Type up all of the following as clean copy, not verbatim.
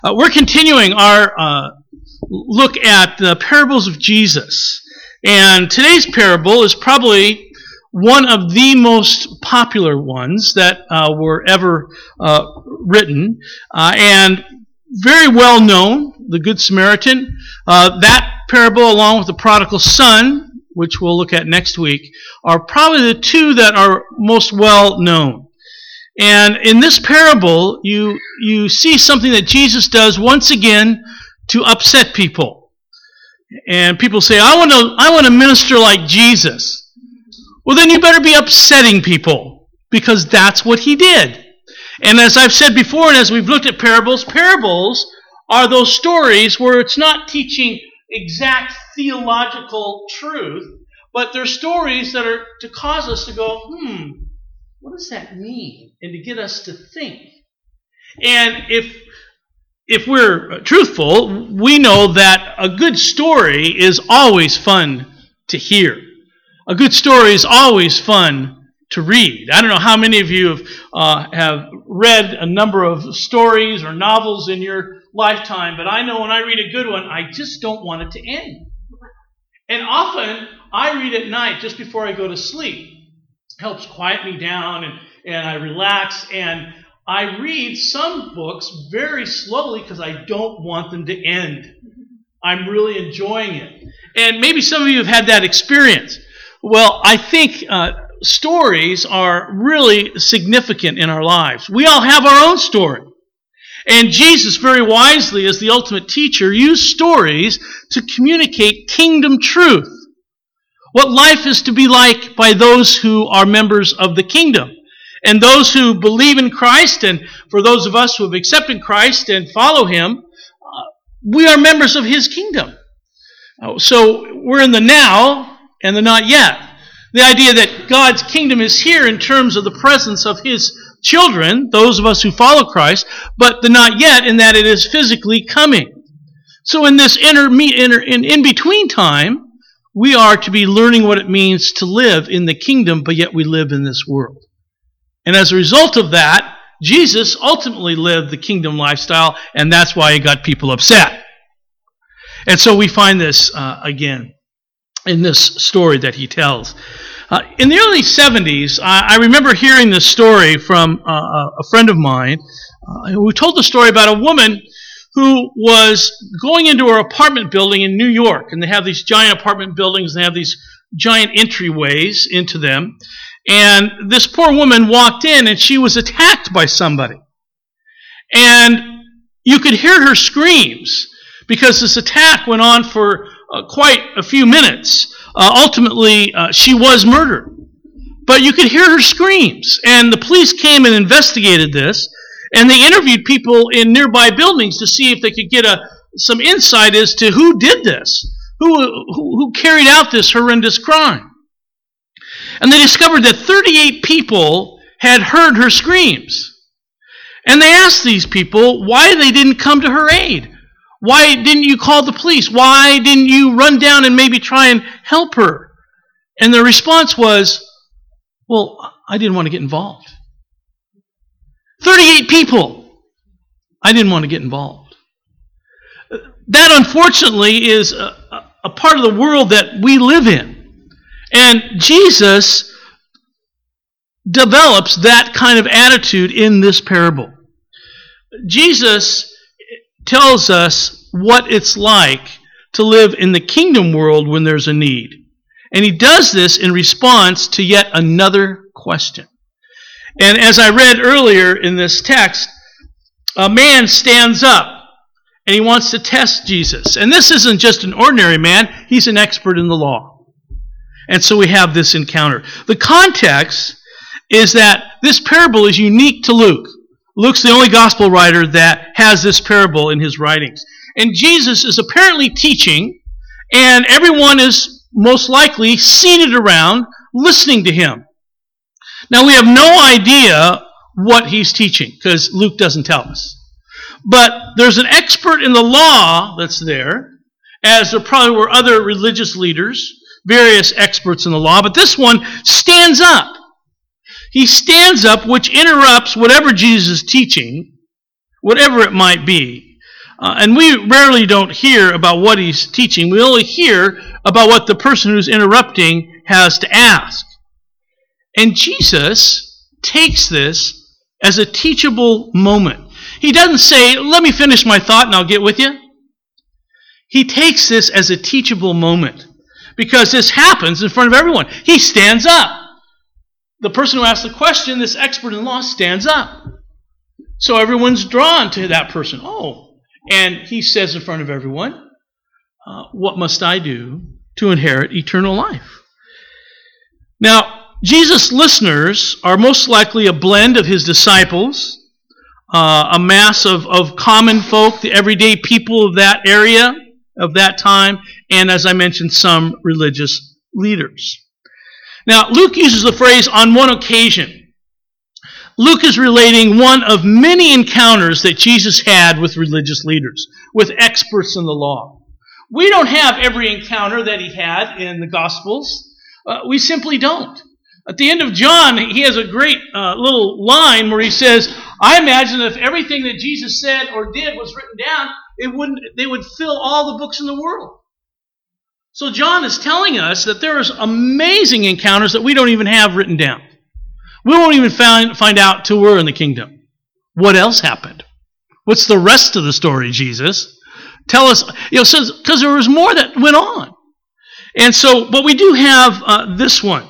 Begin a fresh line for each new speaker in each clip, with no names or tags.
We're continuing our look at the parables of Jesus. And today's parable is probably one of the most popular ones that were ever written, and very well known, the Good Samaritan. That parable, along with the prodigal son, which we'll look at next week, are probably the two that are most well known. And in this parable, you see something that Jesus does once again to upset people. And people say, I want to minister like Jesus. Well, then you better be upsetting people, because that's what he did. And as I've said before, and as we've looked at parables are those stories where it's not teaching exact theological truth, but they're stories that are to cause us to go, what does that mean? And to get us to think. And if we're truthful, we know that a good story is always fun to hear. A good story is always fun to read. I don't know how many of you have read a number of stories or novels in your lifetime, but I know when I read a good one, I just don't want it to end. And often, I read at night just before I go to sleep. Helps quiet me down and I relax, and I read some books very slowly because I don't want them to end. I'm really enjoying it. And maybe some of you have had that experience. Well, I think stories are really significant in our lives. We all have our own story. And Jesus, very wisely, as the ultimate teacher, used stories to communicate kingdom truth. What life is to be like by those who are members of the kingdom. And those who believe in Christ, and for those of us who have accepted Christ and follow Him, we are members of His kingdom. So we're in the now and the not yet. The idea that God's kingdom is here in terms of the presence of His children, those of us who follow Christ, but the not yet in that it is physically coming. So in this in between time, we are to be learning what it means to live in the kingdom, but yet we live in this world. And as a result of that, Jesus ultimately lived the kingdom lifestyle, and that's why he got people upset. And so we find this again in this story that he tells. In the early 70s, I remember hearing this story from a friend of mine who told the story about a woman who was going into her apartment building in New York. And they have these giant apartment buildings, and they have these giant entryways into them. And this poor woman walked in, and she was attacked by somebody. And you could hear her screams, because this attack went on for quite a few minutes. Ultimately, she was murdered. But you could hear her screams. And the police came and investigated this. And they interviewed people in nearby buildings to see if they could get some insight as to who did this, who carried out this horrendous crime. And they discovered that 38 people had heard her screams. And they asked these people why they didn't come to her aid. Why didn't you call the police? Why didn't you run down and maybe try and help her? And their response was, well, I didn't want to get involved. 38 people. I didn't want to get involved. That, unfortunately, is a part of the world that we live in. And Jesus develops that kind of attitude in this parable. Jesus tells us what it's like to live in the kingdom world when there's a need. And he does this in response to yet another question. And as I read earlier in this text, a man stands up and he wants to test Jesus. And this isn't just an ordinary man, he's an expert in the law. And so we have this encounter. The context is that this parable is unique to Luke. Luke's the only gospel writer that has this parable in his writings. And Jesus is apparently teaching, and everyone is most likely seated around listening to him. Now, we have no idea what he's teaching, because Luke doesn't tell us. But there's an expert in the law that's there, as there probably were other religious leaders, various experts in the law, but this one stands up. He stands up, which interrupts whatever Jesus is teaching, whatever it might be. And we rarely don't hear about what he's teaching. We only hear about what the person who's interrupting has to ask. And Jesus takes this as a teachable moment. He doesn't say, let me finish my thought and I'll get with you. He takes this as a teachable moment because this happens in front of everyone. He stands up. The person who asks the question, this expert in law, stands up. So everyone's drawn to that person. Oh, and he says in front of everyone, what must I do to inherit eternal life? Now, Jesus' listeners are most likely a blend of his disciples, a mass of common folk, the everyday people of that area, of that time, and as I mentioned, some religious leaders. Now, Luke uses the phrase on one occasion. Luke is relating one of many encounters that Jesus had with religious leaders, with experts in the law. We don't have every encounter that he had in the Gospels. We simply don't. At the end of John, he has a great little line where he says, I imagine if everything that Jesus said or did was written down, they would fill all the books in the world. So John is telling us that there is amazing encounters that we don't even have written down. We won't even find out till we're in the kingdom. What else happened? What's the rest of the story, Jesus? Tell us, because there was more that went on. And so, but we do have this one.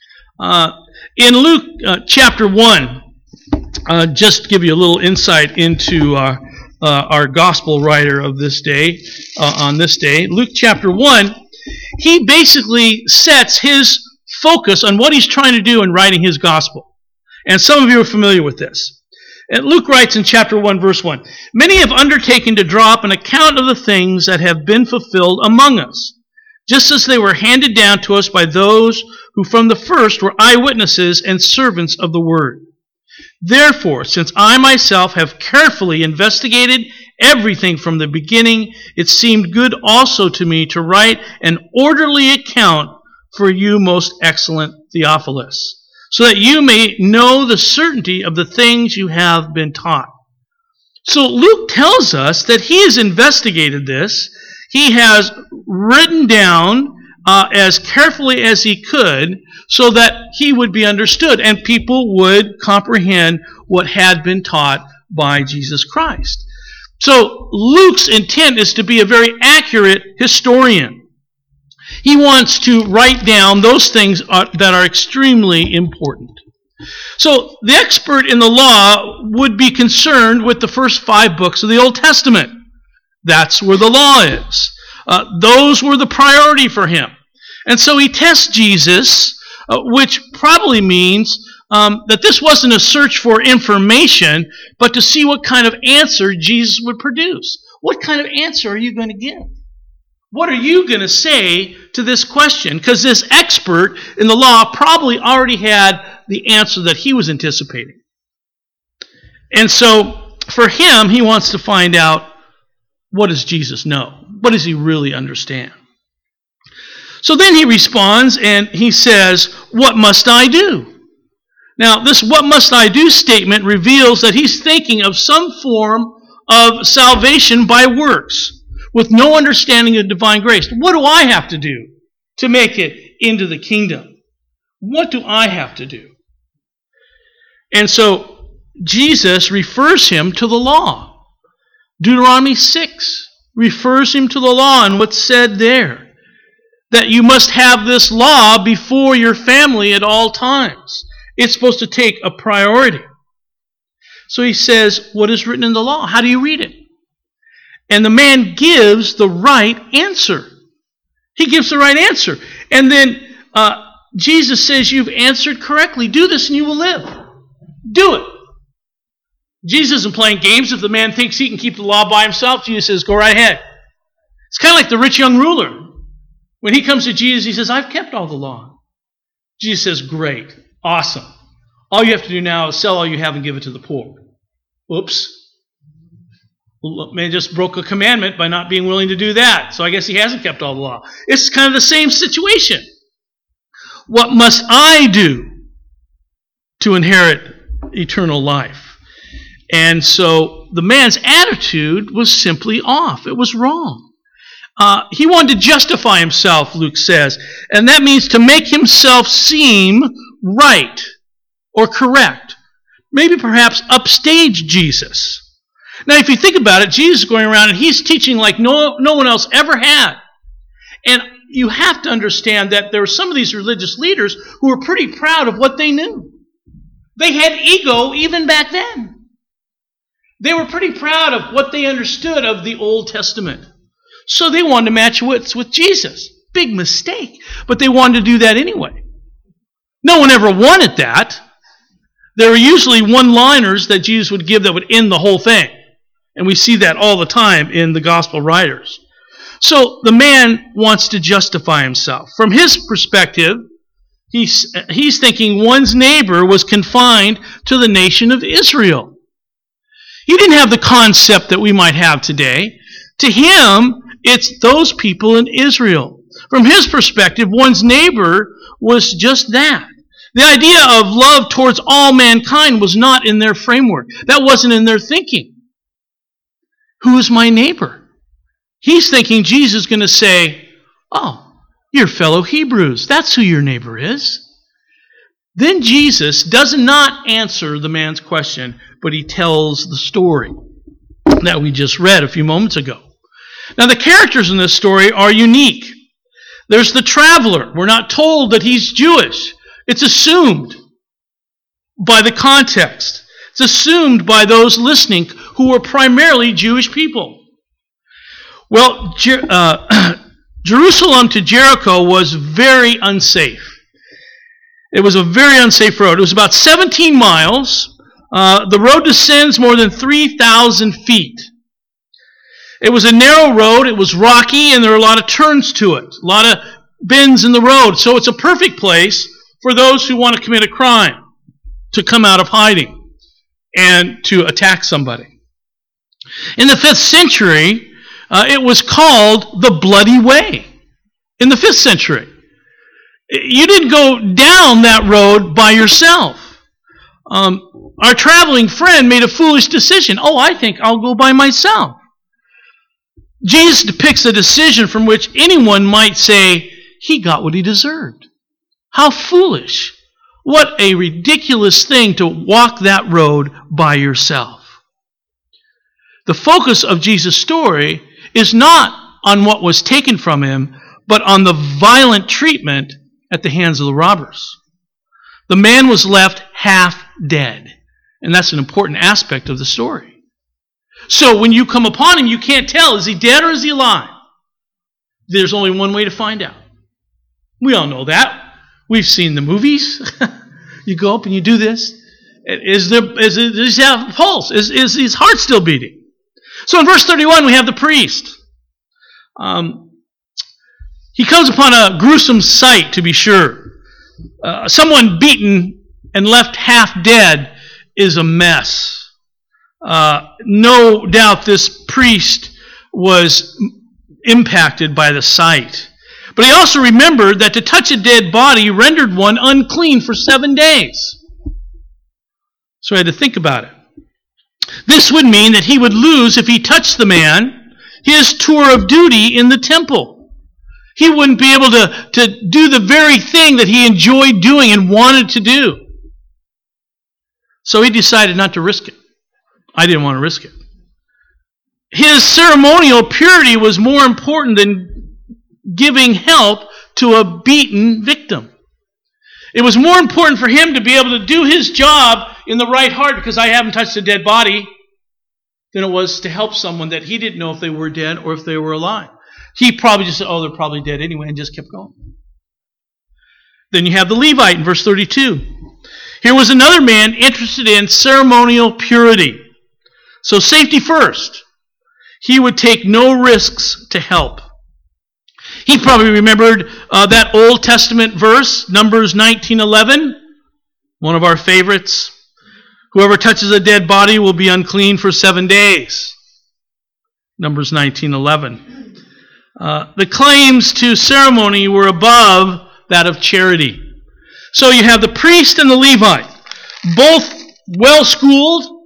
In Luke chapter 1, just to give you a little insight into our gospel writer of this day, on this day, Luke chapter 1, he basically sets his focus on what he's trying to do in writing his gospel. And some of you are familiar with this. And Luke writes in chapter 1, verse 1, Many have undertaken to draw up an account of the things that have been fulfilled among us, just as they were handed down to us by those who from the first were eyewitnesses and servants of the word. Therefore, since I myself have carefully investigated everything from the beginning, it seemed good also to me to write an orderly account for you, most excellent Theophilus, so that you may know the certainty of the things you have been taught. So Luke tells us that he has investigated this. He has written down as carefully as he could so that he would be understood and people would comprehend what had been taught by Jesus Christ. So Luke's intent is to be a very accurate historian. He wants to write down those things that are extremely important. So the expert in the law would be concerned with the first 5 books of the Old Testament. That's where the law is. Those were the priority for him. And so he tests Jesus, which probably means that this wasn't a search for information, but to see what kind of answer Jesus would produce. What kind of answer are you going to give? What are you going to say to this question? Because this expert in the law probably already had the answer that he was anticipating. And so for him, he wants to find out, what does Jesus know? What does he really understand? So then he responds and he says, what must I do? Now, this what must I do statement reveals that he's thinking of some form of salvation by works, with no understanding of divine grace. What do I have to do to make it into the kingdom? What do I have to do? And so Jesus refers him to the law. Deuteronomy 6 refers him to the law and what's said there. That you must have this law before your family at all times. It's supposed to take a priority. So he says, what is written in the law? How do you read it? And the man gives the right answer. He gives the right answer. And then Jesus says, you've answered correctly. Do this and you will live. Do it. Jesus isn't playing games. If the man thinks he can keep the law by himself, Jesus says, go right ahead. It's kind of like the rich young ruler. When he comes to Jesus, he says, I've kept all the law. Jesus says, great, awesome. All you have to do now is sell all you have and give it to the poor. Oops. Man just broke a commandment by not being willing to do that. So I guess he hasn't kept all the law. It's kind of the same situation. What must I do to inherit eternal life? And so the man's attitude was simply off. It was wrong. He wanted to justify himself, Luke says, and that means to make himself seem right or correct. Maybe perhaps upstage Jesus. Now, if you think about it, Jesus is going around and he's teaching like no one else ever had. And you have to understand that there were some of these religious leaders who were pretty proud of what they knew. They had ego even back then. They were pretty proud of what they understood of the Old Testament. So they wanted to match wits with Jesus. Big mistake. But they wanted to do that anyway. No one ever wanted that. There were usually one-liners that Jesus would give that would end the whole thing. And we see that all the time in the gospel writers. So the man wants to justify himself. From his perspective, he's thinking one's neighbor was confined to the nation of Israel. He didn't have the concept that we might have today. To him, it's those people in Israel. From his perspective, one's neighbor was just that. The idea of love towards all mankind was not in their framework. That wasn't in their thinking. Who is my neighbor? He's thinking Jesus is going to say, oh, your fellow Hebrews. That's who your neighbor is. Then Jesus does not answer the man's question, but he tells the story that we just read a few moments ago. Now, the characters in this story are unique. There's the traveler. We're not told that he's Jewish. It's assumed by the context. It's assumed by those listening who were primarily Jewish people. Well, Jerusalem to Jericho was very unsafe. It was a very unsafe road. It was about 17 miles. The road descends more than 3,000 feet. It was a narrow road. It was rocky, and there were a lot of turns to it, a lot of bends in the road. So it's a perfect place for those who want to commit a crime, to come out of hiding, and to attack somebody. In the 5th century, it was called the Bloody Way. In the 5th century. You didn't go down that road by yourself. Our traveling friend made a foolish decision. Oh, I think I'll go by myself. Jesus depicts a decision from which anyone might say he got what he deserved. How foolish. What a ridiculous thing to walk that road by yourself. The focus of Jesus' story is not on what was taken from him, but on the violent treatment at the hands of the robbers. The man was left half dead. And that's an important aspect of the story. So when you come upon him, you can't tell, is he dead or is he alive? There's only one way to find out. We all know that. We've seen the movies. You go up and you do this. Does he have a pulse? Is his heart still beating? So in verse 31, we have the priest. He comes upon a gruesome sight, to be sure. Someone beaten and left half dead is a mess. No doubt this priest was impacted by the sight. But he also remembered that to touch a dead body rendered one unclean for 7 days. So he had to think about it. This would mean that he would lose, if he touched the man, his tour of duty in the temple. He wouldn't be able to do the very thing that he enjoyed doing and wanted to do. So he decided not to risk it. I didn't want to risk it. His ceremonial purity was more important than giving help to a beaten victim. It was more important for him to be able to do his job in the right heart, because I haven't touched a dead body, than it was to help someone that he didn't know if they were dead or if they were alive. He probably just said, oh, they're probably dead anyway, and just kept going. Then you have the Levite in verse 32. Here was another man interested in ceremonial purity. So safety first. He would take no risks to help. He probably remembered that Old Testament verse, Numbers 19:11, one of our favorites. Whoever touches a dead body will be unclean for 7 days. Numbers 19:11. The claims to ceremony were above that of charity. So you have the priest and the Levite, both well-schooled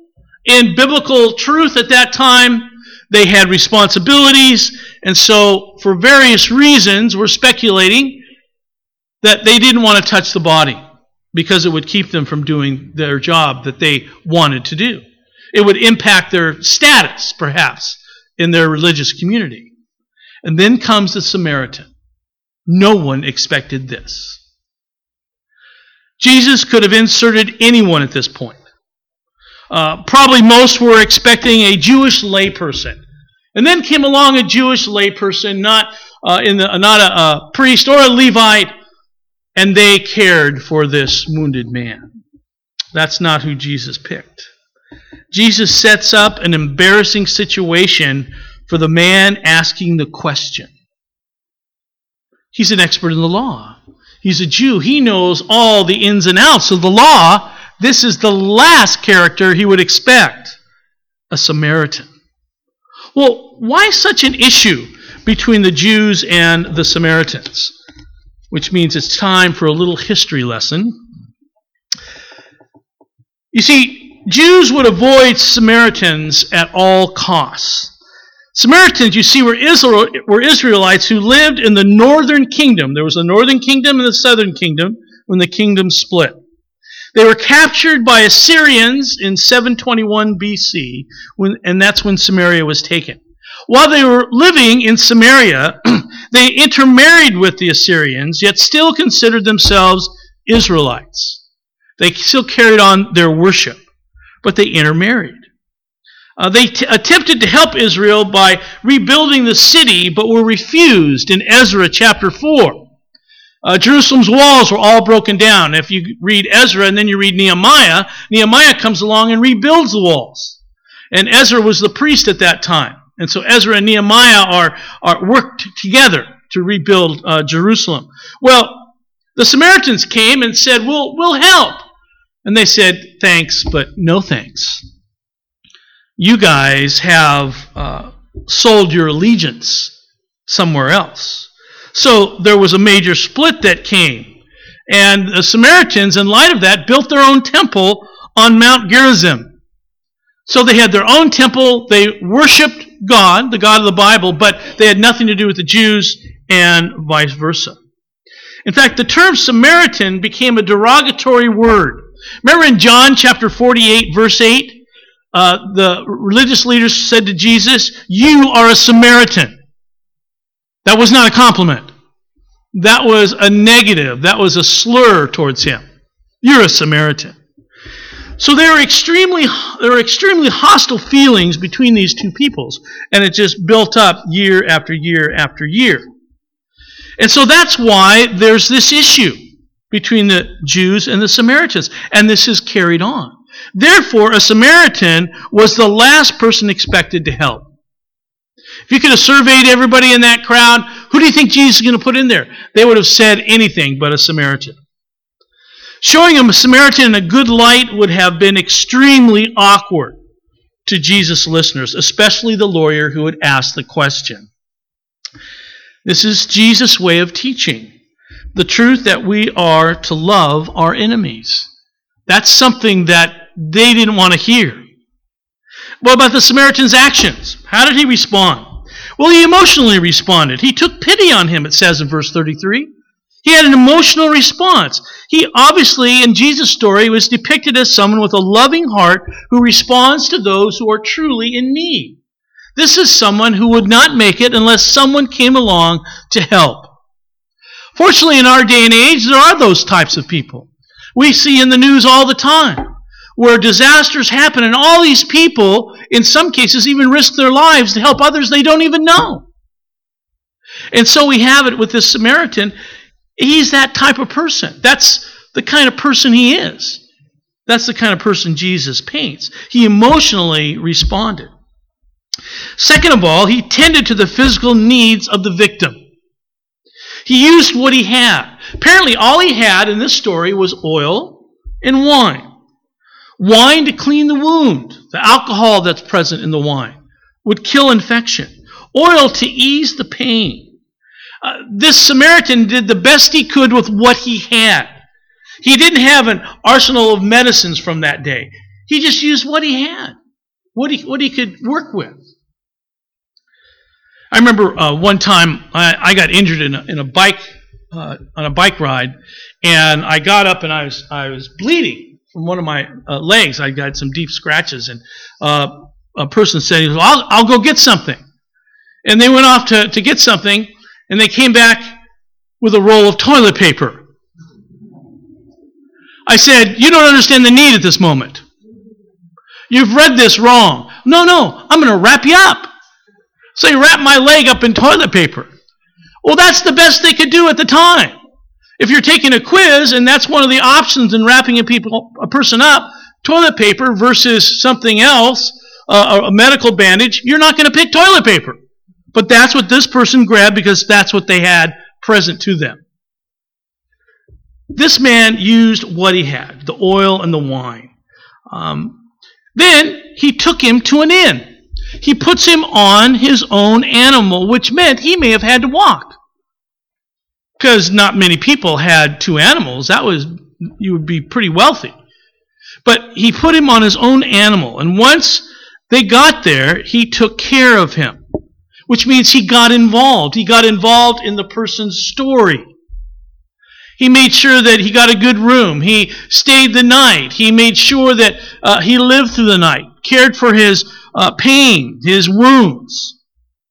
in biblical truth at that time, they had responsibilities, and so for various reasons, we're speculating that they didn't want to touch the body because it would keep them from doing their job that they wanted to do. It would impact their status, perhaps, in their religious community. And then comes the Samaritan. No one expected this. Jesus could have inserted anyone at this point. Probably most were expecting a Jewish layperson. And then came along a Jewish layperson, not a priest or a Levite, and they cared for this wounded man. That's not who Jesus picked. Jesus sets up an embarrassing situation for the man asking the question. He's an expert in the law. He's a Jew. He knows all the ins and outs of the law. This is the last character he would expect, a Samaritan. Well, why such an issue between the Jews and the Samaritans? Which means it's time for a little history lesson. You see, Jews would avoid Samaritans at all costs. Samaritans, you see, were Israelites who lived in the northern kingdom. There was a northern kingdom and a southern kingdom when the kingdom split. They were captured by Assyrians in 721 BC, and that's when Samaria was taken. While they were living in Samaria, they intermarried with the Assyrians, yet still considered themselves Israelites. They still carried on their worship, but they intermarried. They attempted to help Israel by rebuilding the city, but were refused in Ezra chapter 4. Jerusalem's walls were all broken down. If you read Ezra and then you read Nehemiah, Nehemiah comes along and rebuilds the walls. And Ezra was the priest at that time. And so Ezra and Nehemiah are worked together to rebuild Jerusalem. Well, the Samaritans came and said, we'll help. And they said, thanks, but no thanks. You guys have sold your allegiance somewhere else. So there was a major split that came. And the Samaritans, in light of that, built their own temple on Mount Gerizim. So they had their own temple. They worshipped God, the God of the Bible, but they had nothing to do with the Jews and vice versa. In fact, the term Samaritan became a derogatory word. Remember in John chapter 48, verse 8, the religious leaders said to Jesus, "You are a Samaritan." That was not a compliment. That was a negative. That was a slur towards him. You're a Samaritan. So there were extremely hostile feelings between these two peoples, and it just built up year after year after year. And so that's why there's this issue between the Jews and the Samaritans, and this is carried on. Therefore, a Samaritan was the last person expected to help. If you could have surveyed everybody in that crowd, who do you think Jesus is going to put in there? They would have said anything but a Samaritan. Showing a Samaritan in a good light would have been extremely awkward to Jesus' listeners, especially the lawyer who had asked the question. This is Jesus' way of teaching the truth that we are to love our enemies. That's something that they didn't want to hear. What about the Samaritan's actions? How did he respond? Well, he emotionally responded. He took pity on him, it says in verse 33. He had an emotional response. He obviously, in Jesus' story, was depicted as someone with a loving heart who responds to those who are truly in need. This is someone who would not make it unless someone came along to help. Fortunately, in our day and age, there are those types of people. We see in the news all the time where disasters happen and all these people, in some cases, even risk their lives to help others they don't even know. And so we have it with this Samaritan. He's that type of person. That's the kind of person he is. That's the kind of person Jesus paints. He emotionally responded. Second of all, he tended to the physical needs of the victim. He used what he had. Apparently, all he had in this story was oil and wine. Wine to clean the wound. The alcohol that's present in the wine would kill infection. Oil to ease the pain. This Samaritan did the best he could with what he had. He didn't have an arsenal of medicines from that day. He just used what he had. what he could work with. I remember one time I got injured in a bike on a bike ride, and I got up and I was bleeding from one of my legs. I got some deep scratches, and a person said, well, I'll go get something. And they went off to get something, and they came back with a roll of toilet paper. I said, you don't understand the need at this moment. You've read this wrong. No, I'm going to wrap you up. So he wrapped my leg up in toilet paper. Well, that's the best they could do at the time. If you're taking a quiz, and that's one of the options in wrapping a person up, toilet paper versus something else, a medical bandage, you're not going to pick toilet paper. But that's what this person grabbed because that's what they had present to them. This man used what he had, the oil and the wine. Then he took him to an inn. He puts him on his own animal, which meant he may have had to walk. Because not many people had two animals. You would be pretty wealthy. But he put him on his own animal. And once they got there, he took care of him. Which means he got involved. He got involved in the person's story. He made sure that he got a good room. He stayed the night. He made sure that he lived through the night. Cared for his pain, his wounds.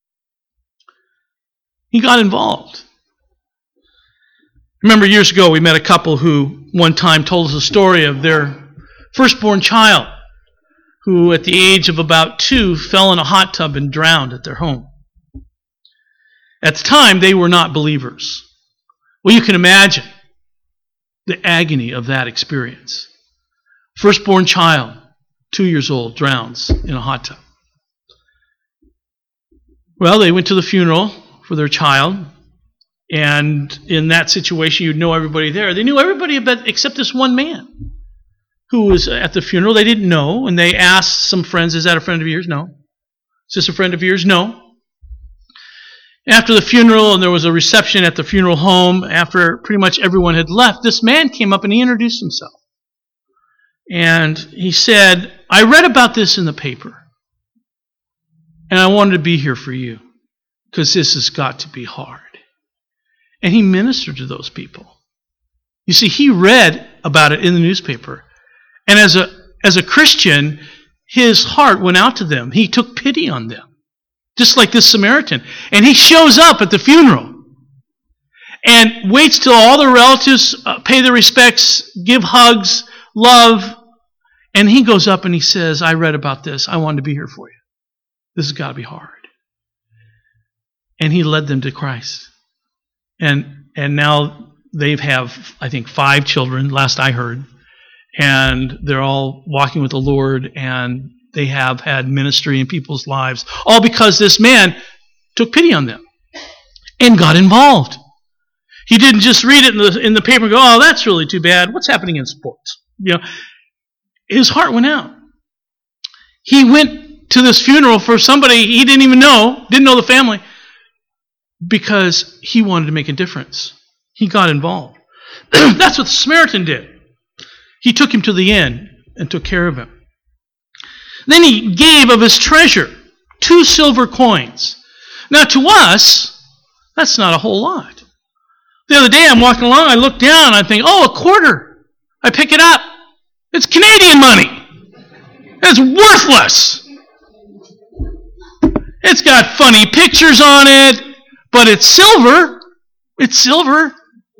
He got involved. Remember years ago we met a couple who one time told us a story of their firstborn child who at the age of about 2 fell in a hot tub and drowned at their home. At the time they were not believers. Well, you can imagine the agony of that experience. Firstborn child, 2 years old, drowns in a hot tub. Well, they went to the funeral for their child, and in that situation, you'd know everybody there. They knew everybody except this one man who was at the funeral. They didn't know, and they asked some friends, is that a friend of yours? No. Is this a friend of yours? No. After the funeral, and there was a reception at the funeral home, after pretty much everyone had left, this man came up and he introduced himself. And he said, I read about this in the paper, and I wanted to be here for you, because this has got to be hard. And he ministered to those people. You see, he read about it in the newspaper, and as a Christian, his heart went out to them. He took pity on them. Just like this Samaritan. And he shows up at the funeral and waits till all the relatives pay their respects, give hugs, love. And he goes up and he says, I read about this. I wanted to be here for you. This has got to be hard. And he led them to Christ. And now they have, I think, 5 children, last I heard. And they're all walking with the Lord, and they have had ministry in people's lives, all because this man took pity on them and got involved. He didn't just read it in the paper and go, oh, that's really too bad. What's happening in sports? His heart went out. He went to this funeral for somebody he didn't even know, didn't know the family, because he wanted to make a difference. He got involved. That's what the Samaritan did. He took him to the inn and took care of him. Then he gave of his treasure 2 silver coins. Now to us, that's not a whole lot. The other day I'm walking along, I look down, I think, oh, a quarter. I pick it up. It's Canadian money. It's worthless. It's got funny pictures on it, but it's silver. It's silver.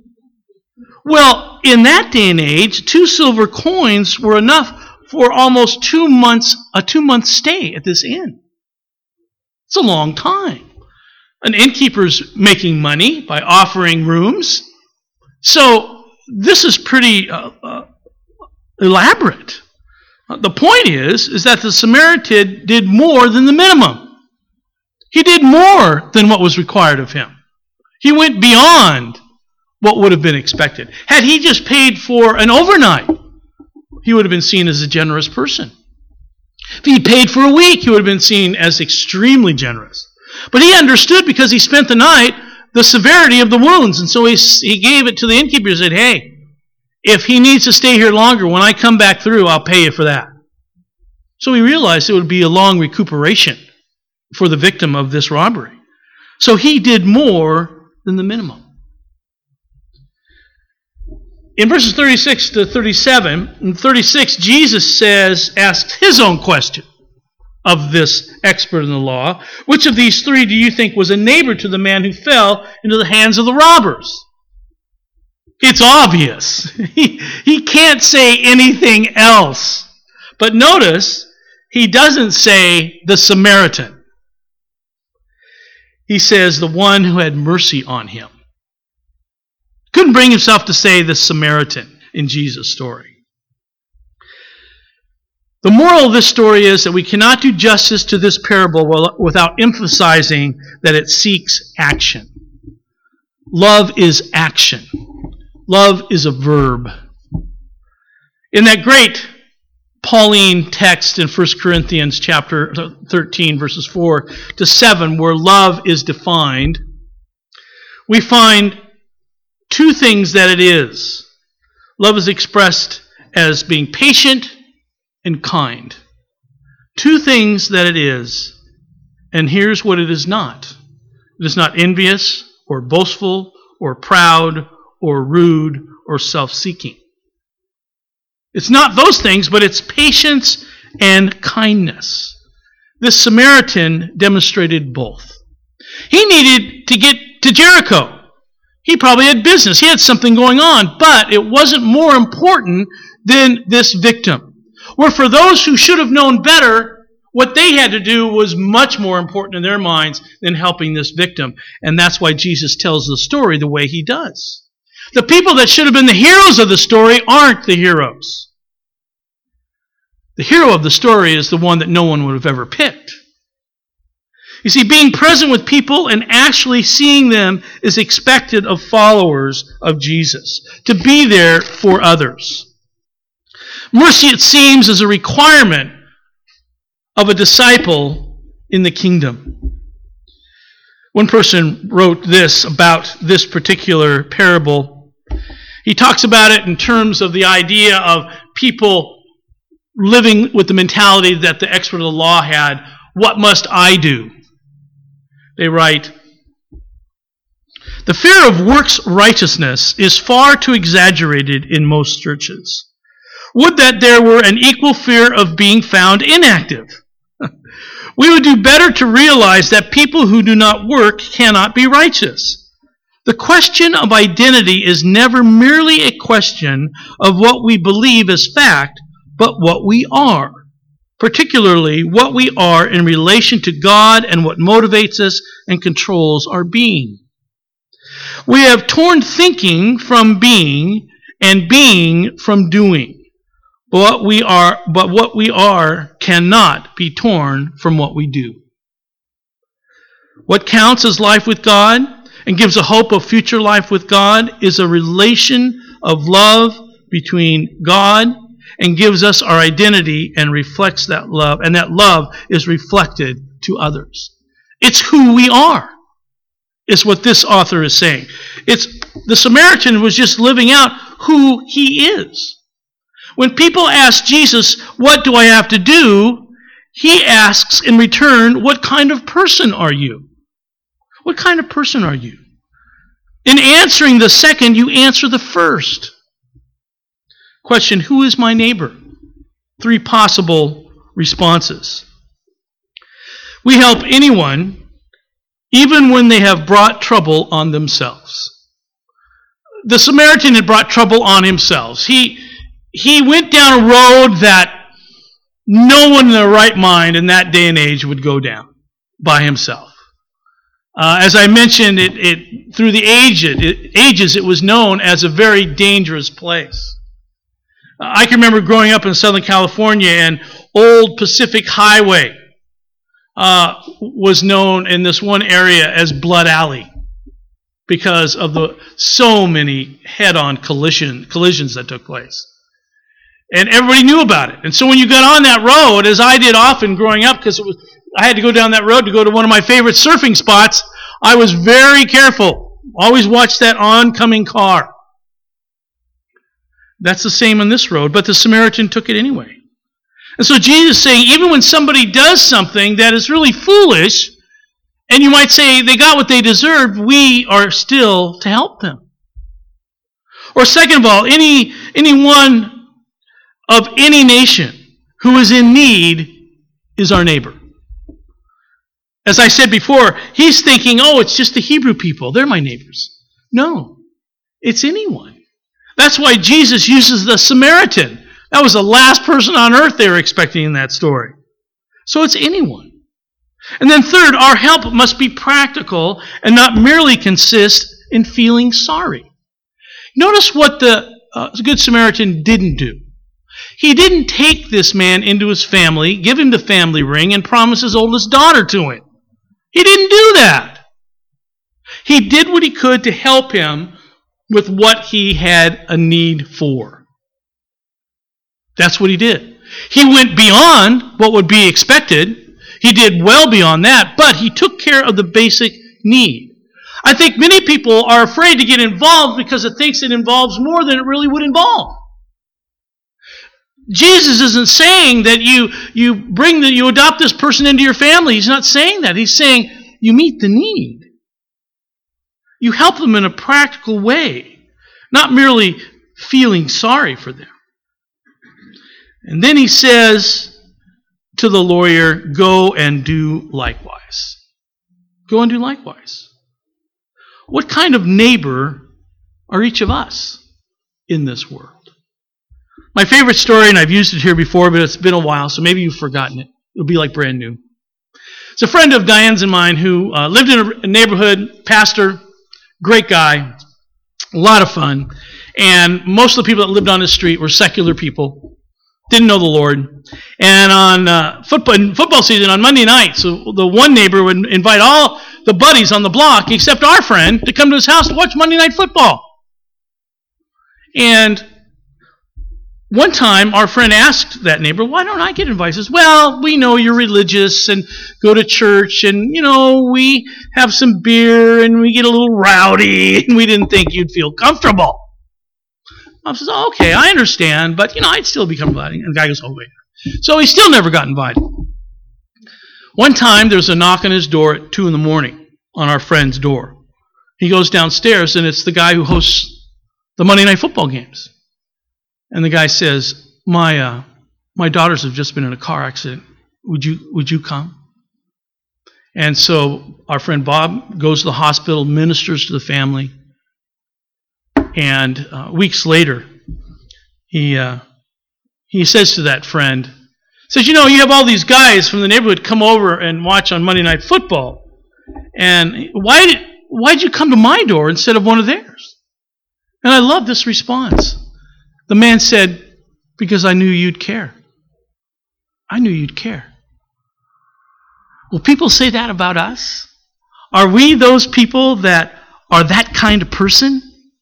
Well, in that day and age, 2 silver coins were enough for almost 2 months, a 2-month stay at this inn. It's a long time. An innkeeper's making money by offering rooms. So this is pretty elaborate. The point is that the Samaritan did more than the minimum. He did more than what was required of him. He went beyond what would have been expected. Had he just paid for an overnight, he would have been seen as a generous person. If he paid for a week, he would have been seen as extremely generous. But he understood, because he spent the night, the severity of the wounds. And so he gave it to the innkeeper and said, hey, if he needs to stay here longer, when I come back through, I'll pay you for that. So he realized it would be a long recuperation for the victim of this robbery. So he did more than the minimum. In verses 36 to 37, in 36, Jesus asks his own question of this expert in the law. Which of these three do you think was a neighbor to the man who fell into the hands of the robbers? It's obvious. He can't say anything else. But notice, he doesn't say the Samaritan. He says the one who had mercy on him. Couldn't bring himself to say the Samaritan in Jesus' story. The moral of this story is that we cannot do justice to this parable without emphasizing that it seeks action. Love is action. Love is a verb. In that great Pauline text in 1 Corinthians chapter 13, verses 4 to 7, where love is defined, we find two things that it is. Love is expressed as being patient and kind. Two things that it is, and here's what it is not. It is not envious or boastful or proud or rude or self-seeking. It's not those things, but it's patience and kindness. This Samaritan demonstrated both. He needed to get to Jericho. He probably had business. He had something going on, but it wasn't more important than this victim. Where for those who should have known better, what they had to do was much more important in their minds than helping this victim. And that's why Jesus tells the story the way he does. The people that should have been the heroes of the story aren't the heroes. The hero of the story is the one that no one would have ever picked. You see, being present with people and actually seeing them is expected of followers of Jesus, to be there for others. Mercy, it seems, is a requirement of a disciple in the kingdom. One person wrote this about this particular parable. He talks about it in terms of the idea of people living with the mentality that the expert of the law had. What must I do? They write, the fear of works righteousness is far too exaggerated in most churches. Would that there were an equal fear of being found inactive. We would do better to realize that people who do not work cannot be righteous. The question of identity is never merely a question of what we believe as fact, but what we are. Particularly what we are in relation to God and what motivates us and controls our being. We have torn thinking from being and being from doing. But what we are cannot be torn from what we do. What counts as life with God and gives a hope of future life with God is a relation of love between God and gives us our identity and reflects that love, and that love is reflected to others. It's who we are, is what this author is saying. The Samaritan was just living out who he is. When people ask Jesus, what do I have to do? He asks in return, what kind of person are you? What kind of person are you? In answering the second, you answer the first. Question, who is my neighbor? 3 possible responses. We help anyone, even when they have brought trouble on themselves. The Samaritan had brought trouble on himself. He went down a road that no one in their right mind in that day and age would go down by himself. As I mentioned, through the ages, it was known as a very dangerous place. I can remember growing up in Southern California, and Old Pacific Highway was known in this one area as Blood Alley because of so many head-on collisions that took place. And everybody knew about it. And so when you got on that road, as I did often growing up, because I had to go down that road to go to one of my favorite surfing spots, I was very careful. Always watch that oncoming car. That's the same on this road, but the Samaritan took it anyway. And so Jesus is saying, even when somebody does something that is really foolish, and you might say they got what they deserved, we are still to help them. Or second of all, anyone of any nation who is in need is our neighbor. As I said before, he's thinking, oh, it's just the Hebrew people. They're my neighbors. No, it's anyone. That's why Jesus uses the Samaritan. That was the last person on earth they were expecting in that story. So it's anyone. And then third, our help must be practical and not merely consist in feeling sorry. Notice what the Good Samaritan didn't do. He didn't take this man into his family, give him the family ring, and promise his oldest daughter to him. He didn't do that. He did what he could to help him with what he had a need for. That's what he did. He went beyond what would be expected. He did well beyond that, but he took care of the basic need. I think many people are afraid to get involved because it thinks it involves more than it really would involve. Jesus isn't saying that you adopt this person into your family. He's not saying that. He's saying you meet the need. You help them in a practical way, not merely feeling sorry for them. And then he says to the lawyer, go and do likewise. Go and do likewise. What kind of neighbor are each of us in this world? My favorite story, and I've used it here before, but it's been a while, so maybe you've forgotten it. It'll be like brand new. It's a friend of Diane's and mine who lived in a neighborhood, pastor, great guy, a lot of fun. And most of the people that lived on his street were secular people, didn't know the Lord. And on football season, on Monday night, so the one neighbor would invite all the buddies on the block, except our friend, to come to his house to watch Monday Night Football. And one time, our friend asked that neighbor, why don't I get invited? He says, well, we know you're religious and go to church and, we have some beer and we get a little rowdy and we didn't think you'd feel comfortable. I says, oh, okay, I understand, but, I'd still become invited. And the guy goes, oh, wait. So he still never got invited. One time, there was a knock on his door at 2 a.m. on our friend's door. He goes downstairs and it's the guy who hosts the Monday Night Football games. And the guy says, my daughters have just been in a car accident. Would you come? And so our friend Bob goes to the hospital, ministers to the family. And weeks later, he says to that friend, you have all these guys from the neighborhood come over and watch on Monday Night Football. And why'd you come to my door instead of one of theirs? And I love this response. The man said, because I knew you'd care. I knew you'd care. Will people say that about us? Are we those people that are that kind of person?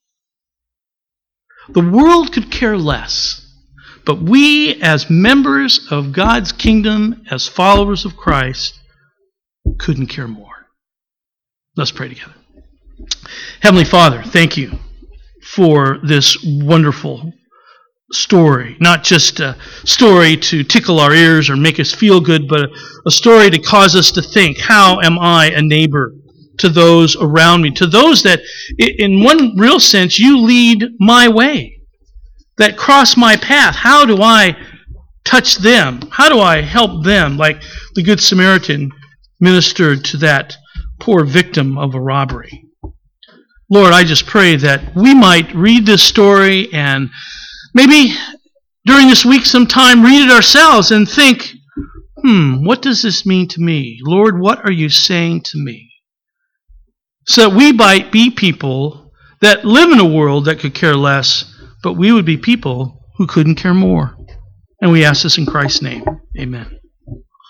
The world could care less, but we as members of God's kingdom, as followers of Christ, couldn't care more. Let's pray together. Heavenly Father, thank you for this wonderful story, not just a story to tickle our ears or make us feel good, but a story to cause us to think, how am I a neighbor to those around me, to those that, in one real sense, you lead my way, that cross my path. How do I touch them? How do I help them, like the Good Samaritan ministered to that poor victim of a robbery? Lord, I just pray that we might read this story and maybe during this week sometime read it ourselves and think, what does this mean to me? Lord, what are you saying to me? So that we might be people that live in a world that could care less, but we would be people who couldn't care more. And we ask this in Christ's name. Amen.